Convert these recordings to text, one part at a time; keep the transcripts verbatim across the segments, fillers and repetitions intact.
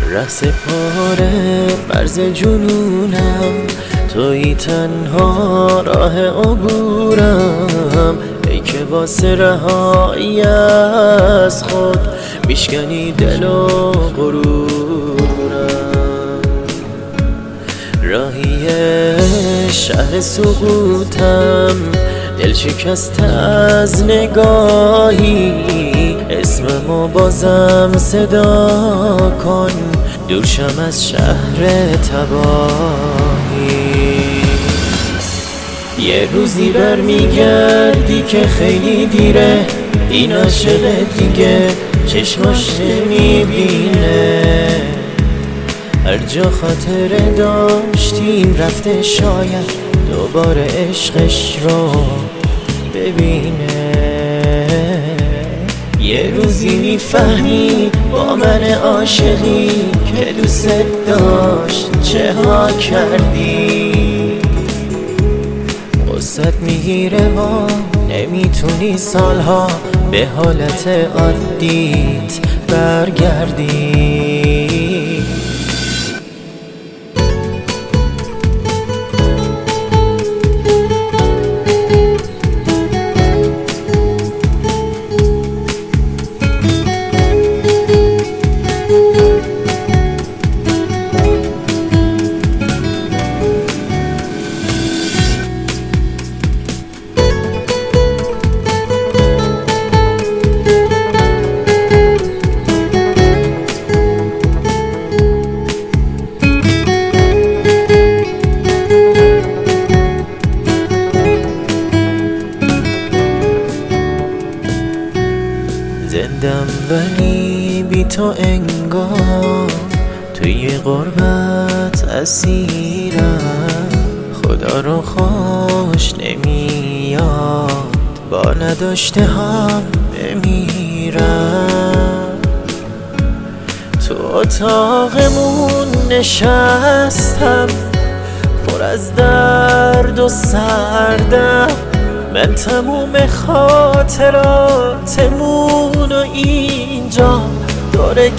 رس پاره مرز جنونم، توی تنها راه عبورم. ای که واسه رهایی از خود میشکنی دل و غرورم. راهی شهر سقوطم، دل شکست از نگاهی. اسممو بازم صدا کن، دورشم از شهر تباهی. یه روزی برمیگردی که خیلی دیره، این عاشق دیگه چشماش نمیبینه. هر جا خاطر داشتیم رفته، شاید دوباره عشقش رو ببینه. یه روزی میفهمی با من عاشقی که دوست داشت چه ها کردی. قصت میگیره و نمیتونی سالها به حالت عادیت برگردی. زندم ولی بی تو انگار، توی غربت اسیرم. خدا رو خوش نمیاد با نداشته هم بمیرم. تو اتاقمون نشستم پر از درد و سردم. من تموم خاطراتمون رو اینجا دوره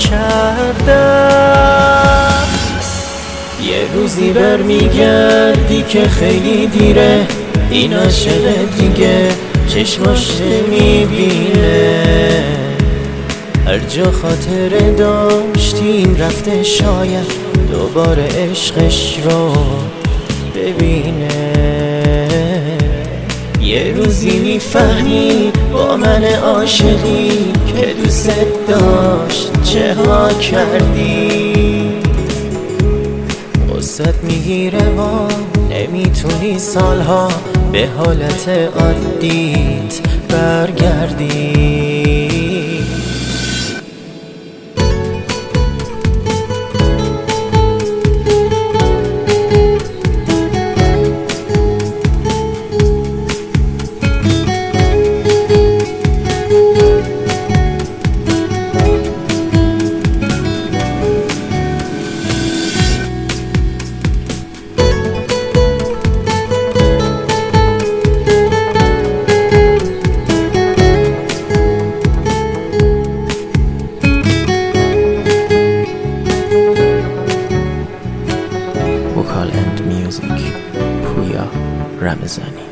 کردم. یه روزی برمیگردی که خیلی دیره، این عاشق دیگه چشماش نمیبینه. هر جا خاطر داشتیم رفته، شاید دوباره عشقش رو ببینه. یه روزی میفهمی با من عاشقی که دوست داشت چه ها کردی. قصت میگیره و نمیتونی سالها به حالت عادیت برگردی. Vocal and music, Puya Ramazani.